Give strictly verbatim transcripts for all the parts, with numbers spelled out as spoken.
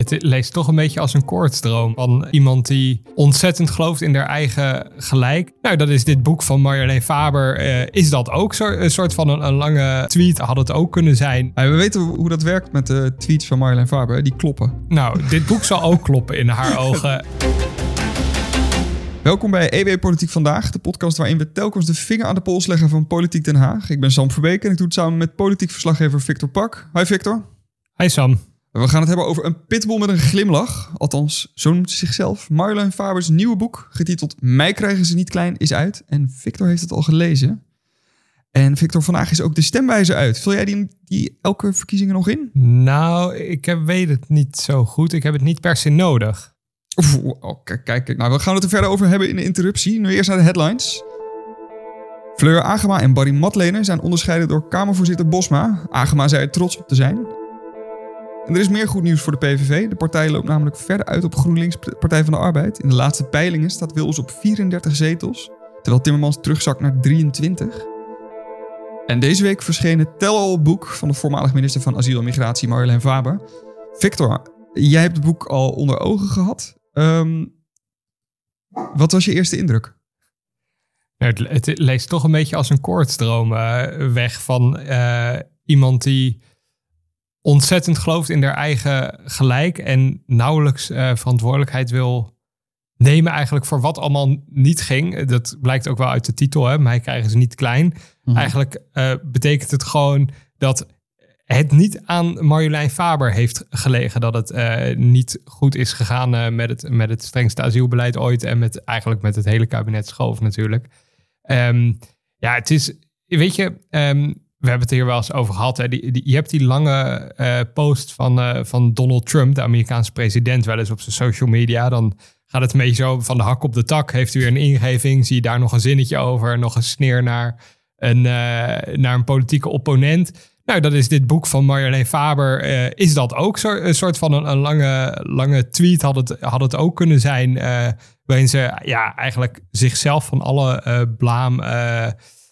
Het leest toch een beetje als een koortsdroom van iemand die ontzettend gelooft in haar eigen gelijk. Nou, dat is dit boek van Marjolein Faber. Uh, is dat ook zo, een soort van een, een lange tweet? Had het ook kunnen zijn. Ja, we weten hoe dat werkt met de tweets van Marjolein Faber. Die kloppen. Nou, dit boek zal ook kloppen in haar ogen. Welkom bij E W Politiek Vandaag, de podcast waarin we telkens de vinger aan de pols leggen van Politiek Den Haag. Ik ben Sam Verbeek en ik doe het samen met politiek verslaggever Victor Pak. Hi Victor. Hi Sam. We gaan het hebben over een pitbull met een glimlach. Althans, zo noemt ze zichzelf. Marjolein Fabers nieuwe boek, getiteld Mij krijgen ze niet klein, is uit. En Victor heeft het al gelezen. En Victor, vandaag is ook de stemwijzer uit. Vul jij die, die elke verkiezingen nog in? Nou, ik heb, weet het niet zo goed. Ik heb het niet per se nodig. Oef, oh, kijk, kijk. Nou, we gaan het er verder over hebben in de interruptie. Nu eerst naar de headlines. Fleur Agema en Barry Matlener zijn onderscheiden door Kamervoorzitter Bosma. Agema zei er trots op te zijn. En er is meer goed nieuws voor de P V V. De partij loopt namelijk verder uit op GroenLinks, Partij van de Arbeid. In de laatste peilingen staat Wilders op vierendertig zetels, terwijl Timmermans terugzakt naar drieëntwintig. En deze week verscheen het tell-all boek van de voormalig minister van Asiel en Migratie, Marjolein Faber. Victor, jij hebt het boek al onder ogen gehad. Um, wat was je eerste indruk? Het, het leest toch een beetje als een koortsdroom uh, weg van uh, iemand die ontzettend gelooft in haar eigen gelijk en nauwelijks uh, verantwoordelijkheid wil nemen eigenlijk voor wat allemaal niet ging. Dat blijkt ook wel uit de titel, hè? Mij krijgen ze niet klein. Mm-hmm. Eigenlijk uh, betekent het gewoon dat het niet aan Marjolein Faber heeft gelegen dat het uh, niet goed is gegaan uh, met, het, met het strengste asielbeleid ooit en met eigenlijk met het hele kabinet Schoof natuurlijk. Um, ja, het is, weet je, um, we hebben het hier wel eens over gehad. Hè? Die, die, je hebt die lange uh, post van, uh, van Donald Trump, de Amerikaanse president, wel eens op zijn social media. Dan gaat het een beetje zo van de hak op de tak. Heeft u weer een ingeving, zie je daar nog een zinnetje over, nog een sneer naar een, uh, naar een politieke opponent. Nou, dat is dit boek van Marjolein Faber. Uh, is dat ook zo, een soort van een, een lange, lange tweet? Had het, had het ook kunnen zijn, uh, waarin ze ja, eigenlijk zichzelf van alle uh, blaam uh,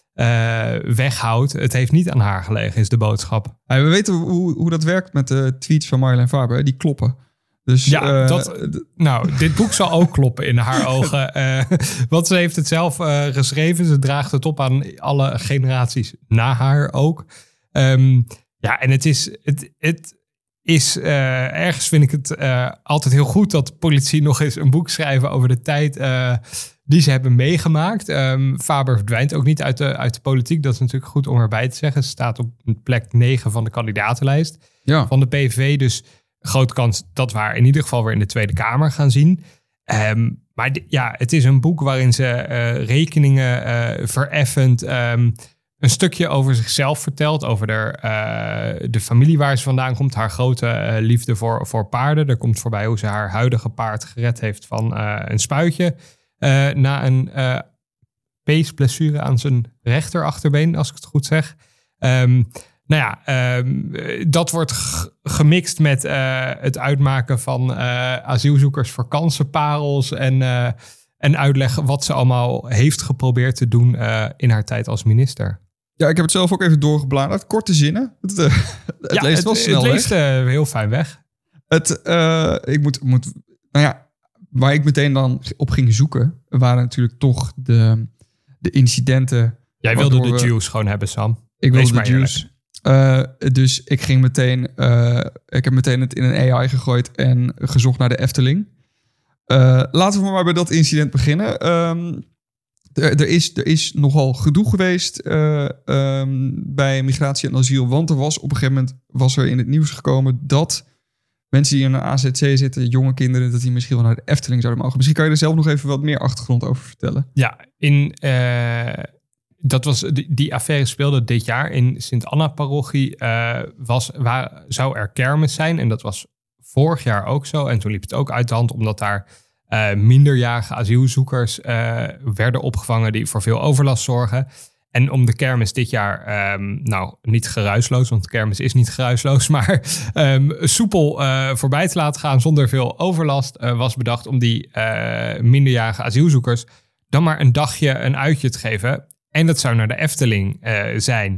uh, weghoudt. Het heeft niet aan haar gelegen, is de boodschap. Ja, we weten hoe, hoe dat werkt met de tweets van Marjolein Faber. Die kloppen. Dus, ja, uh, dat, nou, dit boek zal ook kloppen in haar ogen. Uh, want ze heeft het zelf uh, geschreven. Ze draagt het op aan alle generaties na haar ook. Um, ja, en het is, het, het is uh, ergens vind ik het uh, altijd heel goed dat politici nog eens een boek schrijven over de tijd uh, die ze hebben meegemaakt. Um, Faber verdwijnt ook niet uit de, uit de politiek. Dat is natuurlijk goed om erbij te zeggen. Ze staat op plek negen van de kandidatenlijst ja. van de P V V. Dus grote kans dat we haar in ieder geval weer in de Tweede Kamer gaan zien. Um, maar d- ja, het is een boek waarin ze uh, rekeningen uh, vereffend, um, een stukje over zichzelf vertelt, over de, uh, de familie waar ze vandaan komt, haar grote uh, liefde voor, voor paarden. Er komt voorbij hoe ze haar huidige paard gered heeft van uh, een spuitje uh, na een uh, peesblessure aan zijn rechterachterbeen, als ik het goed zeg. Um, nou ja, um, dat wordt g- gemixt met uh, het uitmaken van uh, asielzoekers voor kansenparels en, uh, en uitleggen wat ze allemaal heeft geprobeerd te doen uh, in haar tijd als minister. Ja, ik heb het zelf ook even doorgebladerd. Korte zinnen. Het, uh, het ja, leest wel het, snel het leest weg. Uh, heel fijn weg. Het, uh, ik moet, moet, nou ja, waar ik meteen dan op ging zoeken, waren natuurlijk toch de, de incidenten. Jij wilde de we, juice gewoon hebben, Sam. Ik wilde de juice. Uh, dus ik ging meteen, uh, ik heb meteen het in een A I gegooid en gezocht naar de Efteling. Uh, laten we maar bij dat incident beginnen. Um, Er, er, is, er is nogal gedoe geweest uh, um, bij migratie en asiel. Want er was op een gegeven moment was er in het nieuws gekomen dat mensen die in een A Z C zitten, jonge kinderen, dat die misschien wel naar de Efteling zouden mogen. Misschien kan je er zelf nog even wat meer achtergrond over vertellen. Ja, in, uh, dat was, die, die affaire speelde dit jaar in Sint-Anna-parochie. Uh, was, waar, zou er kermis zijn en dat was vorig jaar ook zo. En toen liep het ook uit de hand omdat daar Uh, minderjarige asielzoekers uh, werden opgevangen die voor veel overlast zorgen. En om de kermis dit jaar, um, nou niet geruisloos, want de kermis is niet geruisloos, maar um, soepel uh, voorbij te laten gaan zonder veel overlast, uh, was bedacht om die uh, minderjarige asielzoekers dan maar een dagje een uitje te geven. En dat zou naar de Efteling uh, zijn.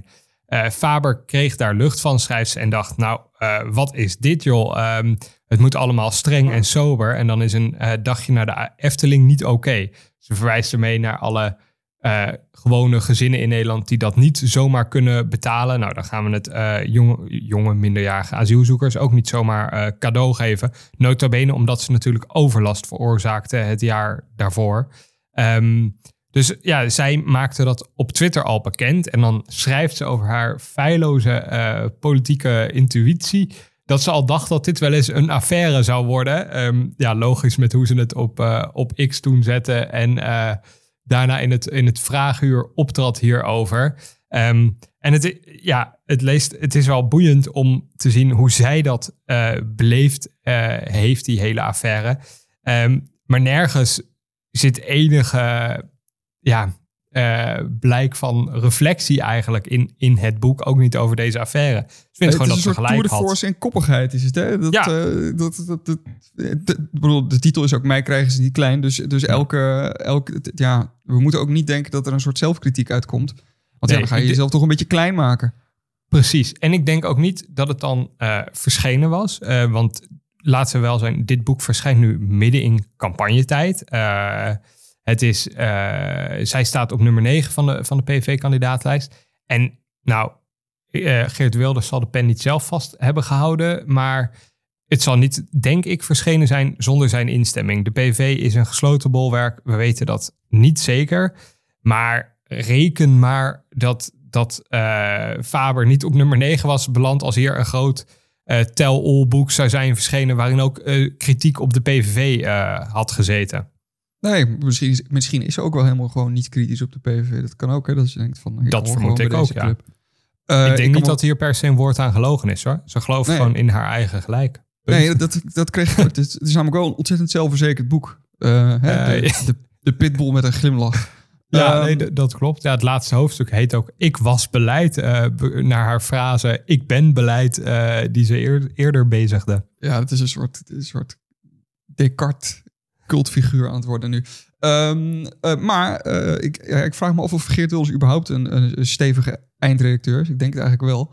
Uh, Faber kreeg daar lucht van, schrijft ze, en dacht, nou, uh, wat is dit joh? Um, het moet allemaal streng en sober. En dan is een uh, dagje naar de Efteling niet oké. Okay. Ze verwijst ermee naar alle uh, gewone gezinnen in Nederland die dat niet zomaar kunnen betalen. Nou, dan gaan we het uh, jonge, jonge minderjarige asielzoekers ook niet zomaar uh, cadeau geven. Nota bene omdat ze natuurlijk overlast veroorzaakten het jaar daarvoor. Um, Dus ja, zij maakte dat op Twitter al bekend. En dan schrijft ze over haar feilloze uh, politieke intuïtie dat ze al dacht dat dit wel eens een affaire zou worden. Um, ja, logisch met hoe ze het op, uh, op X toen zetten. En uh, daarna in het, in het vraaguur optrad hierover. Um, en het, ja, het, leest, het is wel boeiend om te zien hoe zij dat uh, beleefd uh, heeft, die hele affaire. Um, maar nergens zit enige ja, uh, blijk van reflectie eigenlijk in, in het boek. Ook niet over deze affaire. Ik vind het gewoon dat ze gelijk had. Het is een soort tour de force en koppigheid is het, hè? Dat, ja. uh, dat, dat, dat, dat, ik bedoel, de titel is ook Mij krijgen ze niet klein. Dus, dus elke, elke... Ja, we moeten ook niet denken dat er een soort zelfkritiek uitkomt. Want nee, ja, dan ga je jezelf toch een beetje klein maken. Precies. En ik denk ook niet dat het dan uh, verschenen was. Uh, want laten we wel zijn, dit boek verschijnt nu midden in campagnetijd. Uh, het is, uh, zij staat op nummer negen van de, van de P V V-kandidaatlijst. En nou, uh, Geert Wilders zal de pen niet zelf vast hebben gehouden. Maar het zal niet, denk ik, verschenen zijn zonder zijn instemming. De P V is een gesloten bolwerk. We weten dat niet zeker. Maar reken maar dat, dat uh, Faber niet op nummer negen was beland als hier een groot uh, tell-all boek zou zijn verschenen waarin ook uh, kritiek op de P V V uh, had gezeten. Nee, misschien is, misschien is ze ook wel helemaal gewoon niet kritisch op de P V V. Dat kan ook, hè, dat je denkt van... Dat vermoed ik ook, ja. Club. Uh, ik denk ik niet me... dat hier per se een woord aan gelogen is, hoor. Ze gelooft nee. gewoon in haar eigen gelijk. Punt. Nee, dat, dat kreeg ik ook. Het is, het is namelijk wel een ontzettend zelfverzekerd boek. Uh, hè, uh, de, de, de pitbull met een glimlach. Ja, um, nee, d- dat klopt. Ja, het laatste hoofdstuk heet ook Ik was beleid. Uh, be- naar haar frase Ik ben beleid, uh, die ze eer- eerder bezigde. Ja, het is een soort, een soort Descartes cultfiguur aan het worden nu. Um, uh, maar uh, ik, ja, ik vraag me af of Geert Wilders überhaupt een, een stevige eindredacteur is. Ik denk het eigenlijk wel.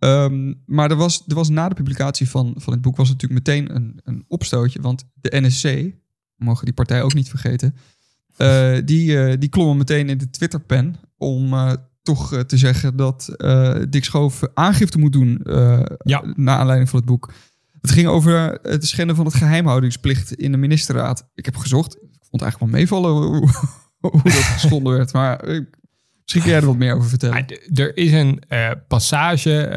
Um, maar er was, er was na de publicatie van, van het boek was natuurlijk meteen een, een opstootje. Want de N S C, we mogen die partij ook niet vergeten... Uh, die, uh, die klommen meteen in de Twitterpen om uh, toch uh, te zeggen dat uh, Dick Schoof aangifte moet doen uh, ja. naar aanleiding van het boek. Het ging over het schenden van het geheimhoudingsplicht in de ministerraad. Ik heb gezocht, ik vond het eigenlijk wel meevallen hoe, hoe dat geschonden werd, maar uh, misschien kun jij er wat meer over vertellen. Ja, er is een uh, passage,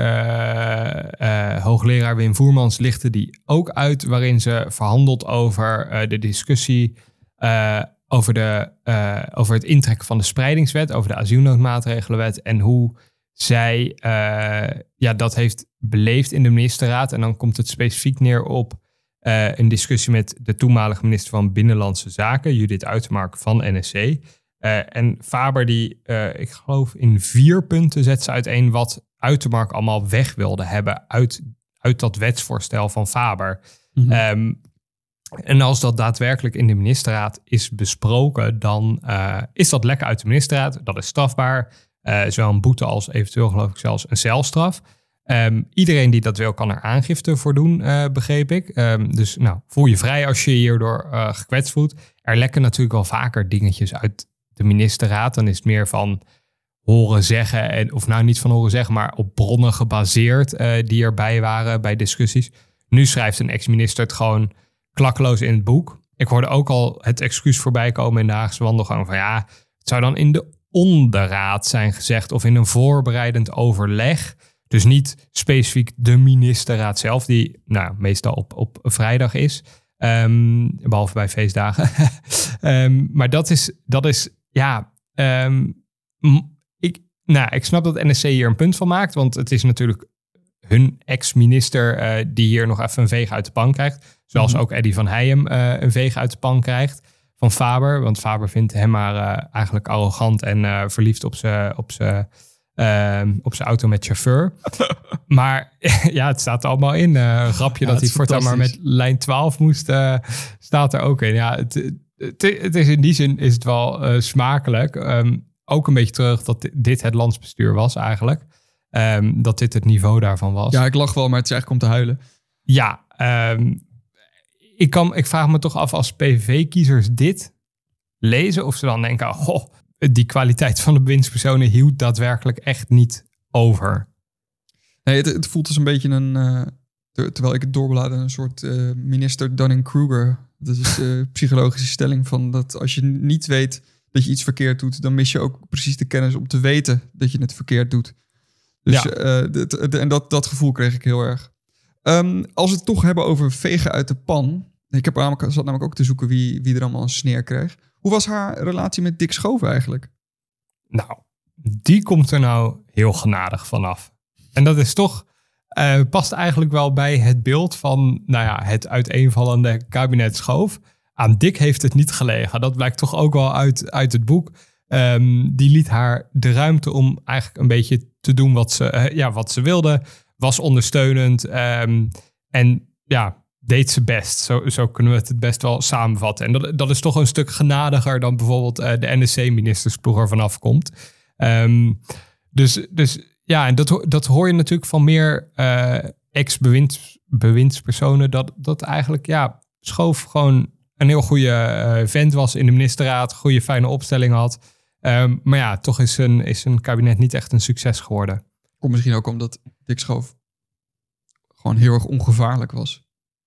uh, uh, hoogleraar Wim Voermans lichtte die ook uit, waarin ze verhandelt over uh, de discussie uh, Over, de, uh, over het intrekken van de spreidingswet, over de asielnoodmaatregelenwet en hoe zij uh, ja, dat heeft beleefd in de ministerraad. En dan komt het specifiek neer op uh, een discussie met de toenmalige minister van Binnenlandse Zaken, Judith Uitermark van N S C. Uh, en Faber, die uh, ik geloof in vier punten zet ze uiteen wat Uitermark allemaal weg wilde hebben uit, uit dat wetsvoorstel van Faber. Mm-hmm. Um, En als dat daadwerkelijk in de ministerraad is besproken, dan uh, is dat lekker uit de ministerraad. Dat is strafbaar. Uh, zowel een boete als eventueel, geloof ik, zelfs een celstraf. Um, iedereen die dat wil, kan er aangifte voor doen, uh, begreep ik. Um, dus nou, voel je vrij als je hierdoor uh, gekwetst voelt. Er lekken natuurlijk wel vaker dingetjes uit de ministerraad. Dan is het meer van horen zeggen, en, of nou niet van horen zeggen, maar op bronnen gebaseerd uh, die erbij waren bij discussies. Nu schrijft een ex-minister het gewoon klakkeloos in het boek. Ik hoorde ook al het excuus voorbij komen in de Haagse Wandelgang van ja, het zou dan in de onderraad zijn gezegd of in een voorbereidend overleg. Dus niet specifiek de ministerraad zelf, die nou, meestal op, op vrijdag is. Um, behalve bij feestdagen. um, maar dat is, dat is ja, um, ik, nou, ik snap dat N S C hier een punt van maakt, want het is natuurlijk hun ex-minister uh, die hier nog even een veeg uit de pan krijgt. Zoals mm-hmm. ook Eddy van Heijem uh, een veeg uit de pan krijgt van Faber. Want Faber vindt hem maar uh, eigenlijk arrogant en uh, verliefd op zijn op zijn uh, op zijn auto met chauffeur. Maar ja, het staat er allemaal in. Uh, een grapje ja, dat hij voortaan maar met lijn twaalf moest, uh, staat er ook in. Ja, het, het, het is in die zin is het wel uh, smakelijk. Um, ook een beetje terug dat dit het landsbestuur was eigenlijk. Um, dat dit het niveau daarvan was. Ja, ik lach wel, maar het is eigenlijk om te huilen. Ja, um, ik, kan, ik vraag me toch af als P V V-kiezers dit lezen... of ze dan denken, oh, goh, die kwaliteit van de bewindspersonen hield daadwerkelijk echt niet over. Nee, het, het voelt als een beetje een... Uh, ter, terwijl ik het doorblader, een soort uh, minister Dunning-Kruger. Dat is de psychologische stelling van dat als je niet weet dat je iets verkeerd doet... dan mis je ook precies de kennis om te weten dat je het verkeerd doet. Dus ja. uh, de, de, de, en dat, dat gevoel kreeg ik heel erg. Um, als we het toch hebben over vegen uit de pan... Ik heb namelijk, zat namelijk ook te zoeken wie, wie er allemaal een sneer kreeg. Hoe was haar relatie met Dick Schoof eigenlijk? Nou, die komt er nou heel genadig vanaf. En dat is toch, uh, past eigenlijk wel bij het beeld van nou ja, het uiteenvallende kabinet Schoof. Aan Dick heeft het niet gelegen. Dat blijkt toch ook wel uit, uit het boek. Um, die liet haar de ruimte om eigenlijk een beetje te doen wat ze, uh, ja, wat ze wilde. Was ondersteunend. Um, en ja... deed ze best. Zo, zo kunnen we het het best wel samenvatten. En dat, dat is toch een stuk genadiger dan bijvoorbeeld uh, de N S C-ministersploeg er vanaf komt. Um, dus, dus ja, en dat, dat hoor je natuurlijk van meer uh, ex-bewindspersonen. Dat, dat eigenlijk, ja, Schoof gewoon een heel goede uh, vent was in de ministerraad. Goede, fijne opstelling had. Um, maar ja, toch is een, is een kabinet niet echt een succes geworden. Komt misschien ook omdat Dick Schoof gewoon heel erg ongevaarlijk was.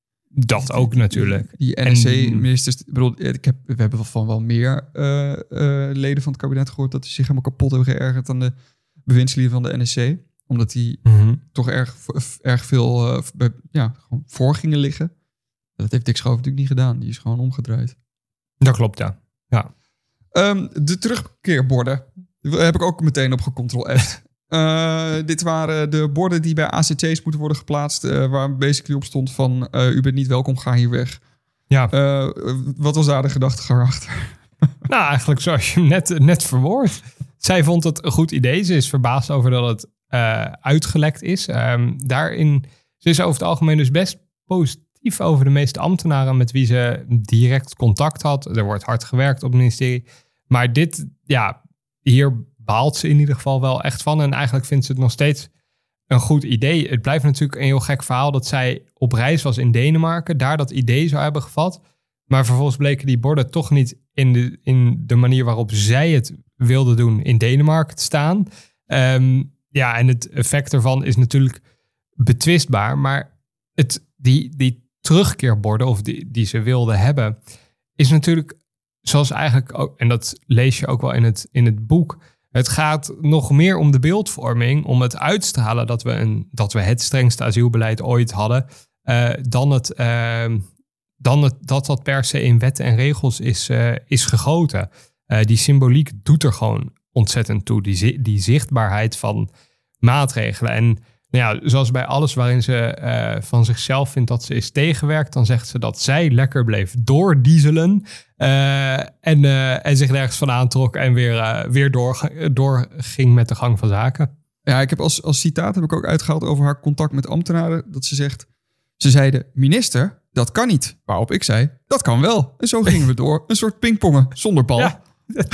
Dat ook natuurlijk. Die, die N S C-ministers, ik bedoel, ik heb, we hebben van wel meer uh, uh, leden van het kabinet gehoord dat die zich helemaal kapot hebben geërgerd aan de bewindslieden van de N S C. Omdat die mm-hmm. toch erg, erg veel uh, bij, ja, gewoon voor gingen liggen. Dat heeft Dick Schoof natuurlijk niet gedaan. Die is gewoon omgedraaid. Dat klopt, ja. ja. Um, de terugkeerborden heb ik ook meteen op gecontrol-F. Uh, dit waren de borden die bij A C T's moeten worden geplaatst. Uh, waar basically op stond van... Uh, u bent niet welkom, ga hier weg. Ja. Uh, wat was daar de gedachtegang achter? Nou, eigenlijk zoals je hem net, net verwoord. Zij vond het een goed idee. Ze is verbaasd over dat het uh, uitgelekt is. Um, daarin, ze is over het algemeen dus best positief over de meeste ambtenaren... met wie ze direct contact had. Er wordt hard gewerkt op het ministerie. Maar dit, ja, hier... baalt ze in ieder geval wel echt van. En eigenlijk vindt ze het nog steeds een goed idee. Het blijft natuurlijk een heel gek verhaal dat zij op reis was in Denemarken. Daar dat idee zou hebben gevat. Maar vervolgens bleken die borden toch niet in de, in de manier waarop zij het wilde doen in Denemarken te staan. Um, ja, en het effect ervan is natuurlijk betwistbaar. Maar het, die, die terugkeerborden of die, die ze wilde hebben is natuurlijk zoals eigenlijk ook, en dat lees je ook wel in het, in het boek... Het gaat nog meer om de beeldvorming, om het uitstralen dat we, een, dat we het strengste asielbeleid ooit hadden, uh, dan, het, uh, dan het, dat dat per se in wetten en regels is, uh, is gegoten. Uh, die symboliek doet er gewoon ontzettend toe, die, die zichtbaarheid van maatregelen. En nou ja, zoals bij alles waarin ze uh, van zichzelf vindt dat ze is tegenwerkt, dan zegt ze dat zij lekker bleef doordieselen. Uh, en, uh, en zich nergens van aantrok en weer, uh, weer door, doorging met de gang van zaken. Ja, ik heb als, als citaat heb ik ook uitgehaald over haar contact met ambtenaren. Dat ze zegt, ze zeiden, minister, dat kan niet. Waarop ik zei, dat kan wel. En zo gingen we door. Een soort pingpongen zonder bal. Ja. Een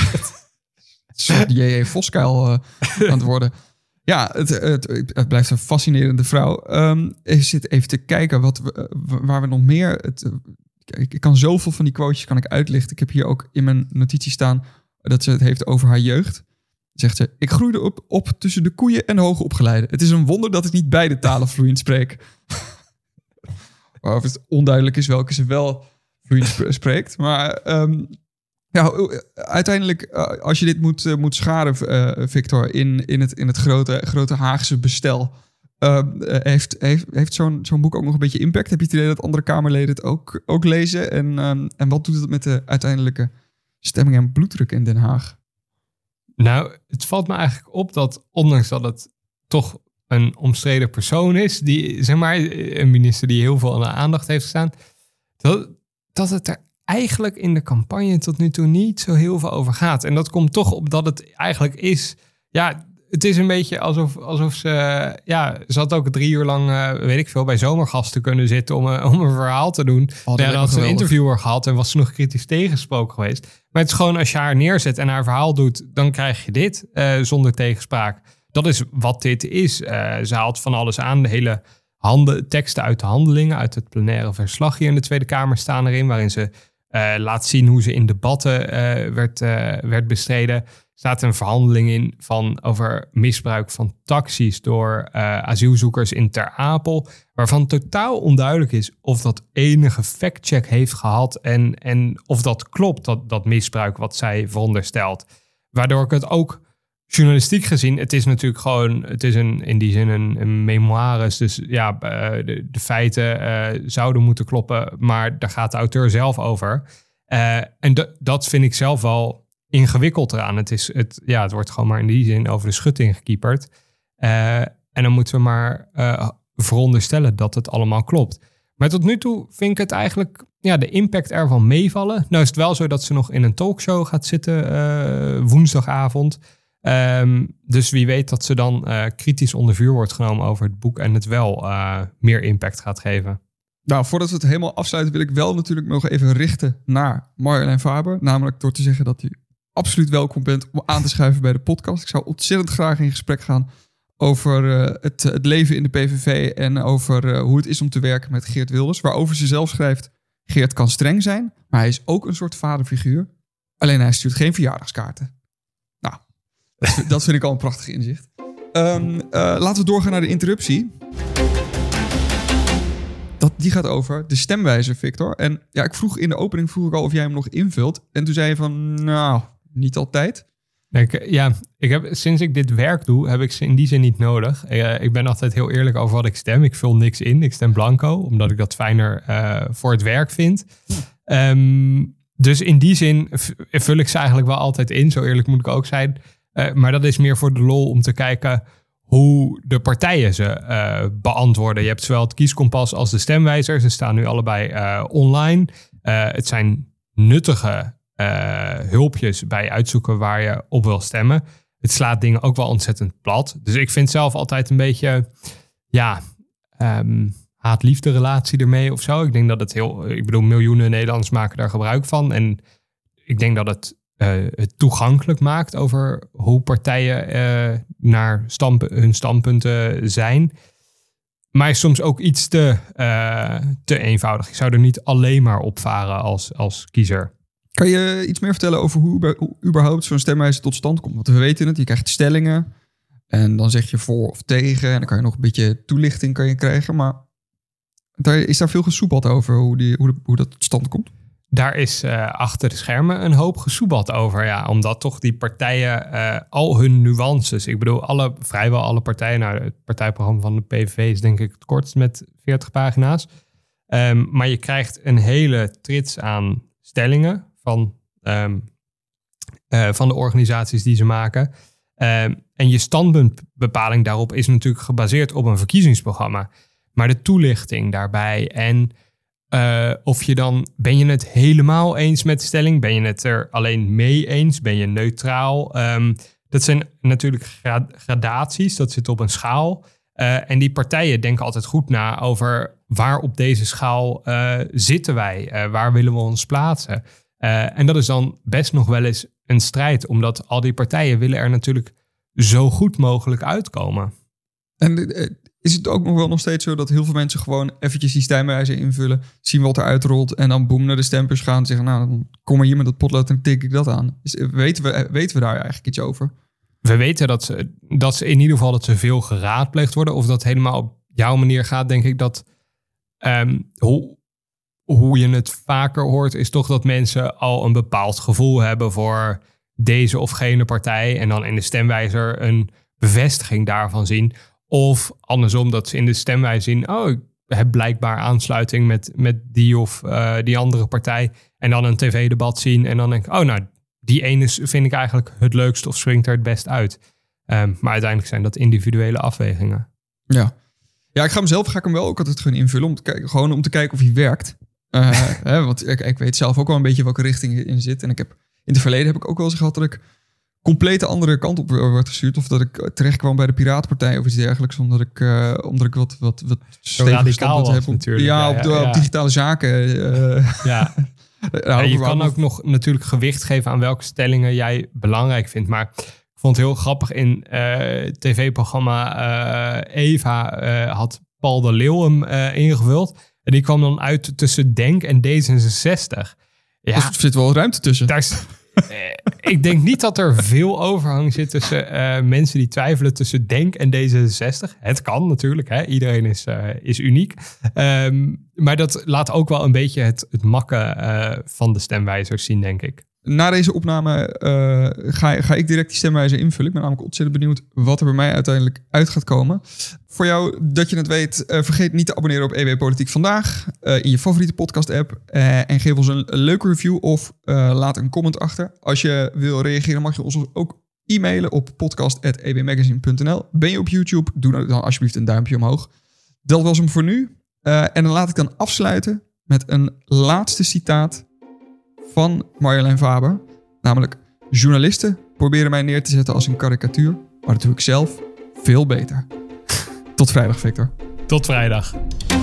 soort J J Voskuil uh, aan het worden. Ja, het, het, het blijft een fascinerende vrouw. Um, ik zit even te kijken wat we, waar we nog meer... Het, ik kan zoveel van die quotejes kan ik uitlichten. Ik heb hier ook in mijn notitie staan dat ze het heeft over haar jeugd. Zegt ze, ik groeide op, op tussen de koeien en de hoogopgeleiden. Het is een wonder dat ik niet beide talen vloeiend spreek. Waarover het onduidelijk is welke ze wel vloeiend spreekt. Maar um, ja, uiteindelijk, als je dit moet, uh, moet scharen, uh, Victor, in, in het, in het grote, grote Haagse bestel... Uh, heeft heeft, heeft zo'n, zo'n boek ook nog een beetje impact? Heb je het idee dat andere Kamerleden het ook, ook lezen? En, um, en wat doet het met de uiteindelijke stemming en bloeddruk in Den Haag? Nou, het valt me eigenlijk op dat, ondanks dat het toch een omstreden persoon is, die, zeg maar, een minister die heel veel aan de aandacht heeft gestaan, dat, dat het er eigenlijk in de campagne tot nu toe niet zo heel veel over gaat. En dat komt toch op dat het eigenlijk is, ja, het is een beetje alsof, alsof ze... Ja, ze had ook drie uur lang, uh, weet ik veel, bij Zomergasten kunnen zitten om, uh, om een verhaal te doen. Oh, ja, dan had ze een interviewer gehad en was ze nog kritisch tegensproken geweest. Maar het is gewoon, als je haar neerzet en haar verhaal doet, dan krijg je dit uh, zonder tegenspraak. dat is wat dit is. Uh, ze haalt van alles aan. De hele handen, teksten uit de handelingen, uit het plenaire verslag hier in de Tweede Kamer staan erin, waarin ze uh, laat zien hoe ze in debatten uh, werd, uh, werd bestreden. Er staat een verhandeling in van over misbruik van taxis door uh, asielzoekers in Ter Apel, waarvan totaal onduidelijk is of dat enige factcheck heeft gehad en, en of dat klopt, dat, dat misbruik wat zij veronderstelt. Waardoor ik het ook journalistiek gezien, het is natuurlijk gewoon, het is een, in die zin een, een memoires. Dus ja, de, de feiten uh, zouden moeten kloppen, maar daar gaat de auteur zelf over. Uh, en d- dat vind ik zelf wel ingewikkeld eraan. Het, is, het, ja, het wordt gewoon maar in die zin over de schutting gekieperd. Uh, en dan moeten we maar uh, veronderstellen dat het allemaal klopt. Maar tot nu toe vind ik het eigenlijk, ja, de impact ervan meevallen. Nou is het wel zo dat ze nog in een talkshow gaat zitten uh, woensdagavond. Um, dus wie weet dat ze dan uh, kritisch onder vuur wordt genomen over het boek en het wel uh, meer impact gaat geven. Nou, voordat we het helemaal afsluiten wil ik wel natuurlijk nog even richten naar Marjolein Faber. Namelijk door te zeggen dat u absoluut welkom bent om aan te schuiven bij de podcast. Ik zou ontzettend graag in gesprek gaan over uh, het, het leven in de P V V en over uh, hoe het is om te werken met Geert Wilders. Waarover ze zelf schrijft, Geert kan streng zijn, maar hij is ook een soort vaderfiguur. Alleen hij stuurt geen verjaardagskaarten. Nou, dat vind ik al een prachtig inzicht. Um, uh, laten we doorgaan naar de interruptie. Dat, die gaat over de stemwijzer, Victor. En ja, ik vroeg in de opening vroeg ik al of jij hem nog invult. En toen zei je van, nou, niet altijd. Ik, ja, ik heb, sinds ik dit werk doe, heb ik ze in die zin niet nodig. Uh, ik ben altijd heel eerlijk over wat ik stem. Ik vul niks in. Ik stem blanco, omdat ik dat fijner uh, voor het werk vind. Um, dus in die zin vul ik ze eigenlijk wel altijd in. Zo eerlijk moet ik ook zijn. Uh, maar dat is meer voor de lol om te kijken hoe de partijen ze uh, beantwoorden. Je hebt zowel het kieskompas als de stemwijzer. Ze staan nu allebei uh, online. Uh, het zijn nuttige uh, hulpjes bij uitzoeken waar je op wil stemmen. Het slaat dingen ook wel ontzettend plat. Dus ik vind zelf altijd een beetje, ja, um, haat-liefde relatie ermee of zo. Ik denk dat het heel, ik bedoel, miljoenen Nederlanders maken daar gebruik van. En ik denk dat het Uh, het toegankelijk maakt over hoe partijen uh, naar stamp- hun standpunten zijn. Maar is soms ook iets te, uh, te eenvoudig. Ik zou er niet alleen maar op varen als, als kiezer. Kan je iets meer vertellen over hoe, hoe überhaupt zo'n stemwijzer tot stand komt? Want we weten het, je krijgt stellingen en dan zeg je voor of tegen. En dan kan je nog een beetje toelichting kan je krijgen. Maar daar, is daar veel gesoepeld over hoe, die, hoe, de, hoe dat tot stand komt? Daar is uh, achter de schermen een hoop gesoebeld over. Ja, omdat toch die partijen uh, al hun nuances. Ik bedoel, alle, vrijwel alle partijen. Nou, het partijprogramma van de P V V is denk ik het kortst met veertig pagina's. Um, maar je krijgt een hele trits aan stellingen van, um, uh, van de organisaties die ze maken. Um, en je standpuntbepaling daarop is natuurlijk gebaseerd op een verkiezingsprogramma. Maar de toelichting daarbij en Uh, of je dan, ben je het helemaal eens met de stelling? Ben je het er alleen mee eens? Ben je neutraal? Um, dat zijn natuurlijk gradaties, dat zit op een schaal. Uh, en die partijen denken altijd goed na over waar op deze schaal uh, zitten wij? Uh, waar willen we ons plaatsen? Uh, en dat is dan best nog wel eens een strijd, omdat al die partijen willen er natuurlijk zo goed mogelijk uitkomen. En uh, is het ook nog wel nog steeds zo dat heel veel mensen gewoon eventjes die stemwijzer invullen, zien wat er uitrolt en dan boem naar de stempers gaan en zeggen, nou, dan kom maar hier met dat potlood en tik ik dat aan. Is, weten, we, weten we daar eigenlijk iets over? We weten dat ze, dat ze in ieder geval dat ze veel geraadpleegd worden. Of dat helemaal op jouw manier gaat, denk ik dat um, hoe, hoe je het vaker hoort, is toch dat mensen al een bepaald gevoel hebben voor deze of gene partij en dan in de stemwijzer een bevestiging daarvan zien. Of andersom, dat ze in de stemwijzer zien, oh, ik heb blijkbaar aansluiting met, met die of uh, die andere partij. En dan een tv-debat zien en dan denk ik, oh, nou, die ene vind ik eigenlijk het leukst of springt er het best uit. Um, maar uiteindelijk zijn dat individuele afwegingen. Ja, ja ik ga hem zelf ga ik hem wel ook altijd gewoon invullen. Om te kijken, gewoon om te kijken of hij werkt. Uh, hè, want ik, ik weet zelf ook wel een beetje welke richting in zit. En ik heb in het verleden heb ik ook wel eens gehad dat ik complete andere kant op werd gestuurd. Of dat ik terecht kwam bij de Piratenpartij of iets dergelijks. Omdat ik, uh, omdat ik wat, wat, wat stevig standpunt heb. Op, ja, ja, op, ja, op digitale zaken. Uh, ja. Ja, je kan ook nog natuurlijk gewicht geven aan welke stellingen jij belangrijk vindt. Maar ik vond het heel grappig in uh, tv-programma uh, Eva uh, had Paul de Leeuw hem uh, ingevuld. En die kwam dan uit tussen Denk en D zesenzestig. Ja, dus er zit wel ruimte tussen. Daar is, uh, ik denk niet dat er veel overhang zit tussen uh, mensen die twijfelen tussen Denk en D zesenzestig. Het kan natuurlijk, hè? Iedereen is, uh, is uniek. Um, maar dat laat ook wel een beetje het, het makken uh, van de stemwijzers zien, denk ik. Na deze opname uh, ga, ga ik direct die stemwijzer invullen. Ik ben namelijk ontzettend benieuwd wat er bij mij uiteindelijk uit gaat komen. Voor jou, dat je het weet, uh, vergeet niet te abonneren op E W Politiek Vandaag uh, in je favoriete podcast-app. Uh, en geef ons een, een leuke review of uh, laat een comment achter. Als je wil reageren, mag je ons ook e-mailen op podcast at e w magazine punt n l. Ben je op YouTube? Doe dan alsjeblieft een duimpje omhoog. Dat was hem voor nu. Uh, en dan laat ik dan afsluiten met een laatste citaat van Marjolein Faber. Namelijk, journalisten proberen mij neer te zetten als een karikatuur, maar dat doe ik zelf veel beter. Tot vrijdag, Victor. Tot vrijdag.